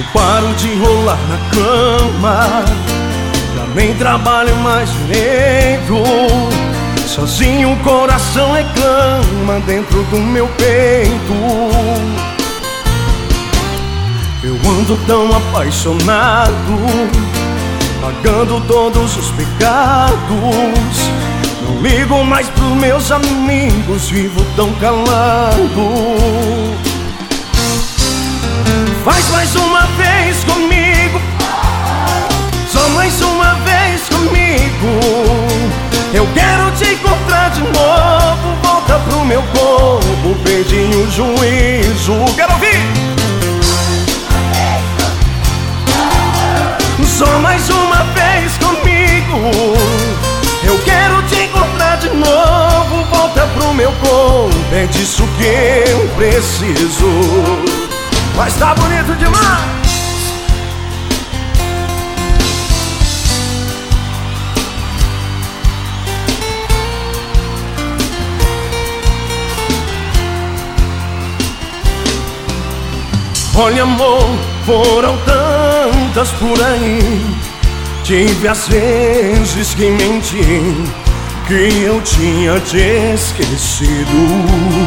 paro de rolar na cama, já nem trabalho mais direito. Sozinho o coração reclama dentro do meu peito. Eu ando tão apaixonado, pagando todos os pecados. Não ligo mais pros meus amigos, vivo tão calado. Faz mais uma vez comigo, só mais uma vez comigo. Eu quero te encontrar de novo, volta pro meu corpo, perdi o juízo. Quero ouvir! Só mais uma vez comigo. Eu quero te encontrar de novo, volta pro meu corpo, é disso que eu preciso. Mas tá bonito demais! Olha amor, foram tantas por aí, tive às vezes que mentir, que eu tinha te esquecido.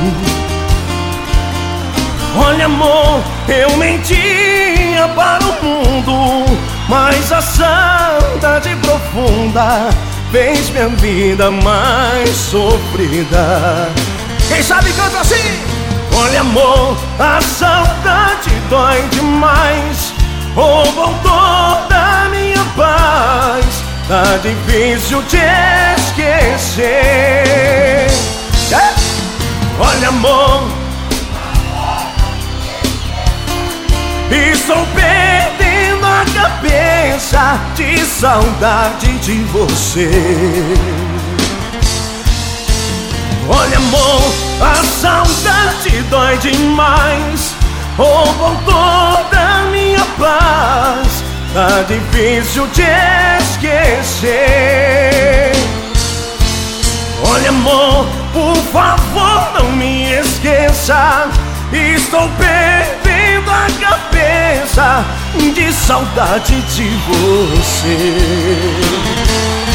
Olha amor, eu mentia para o mundo, mas a saudade profunda fez minha vida mais sofrida. Quem sabe canta assim! Olha amor, a saudade dói demais, roubou toda a minha paz. Tá difícil te esquecer. Olha amor, estou perdendo a cabeça de saudade de você. Olha amor, a saudade dói demais, roubou toda a minha paz. Tá difícil te esquecer. Olha amor, por favor não me esqueça, estou perdendo a cabeça de saudade de você.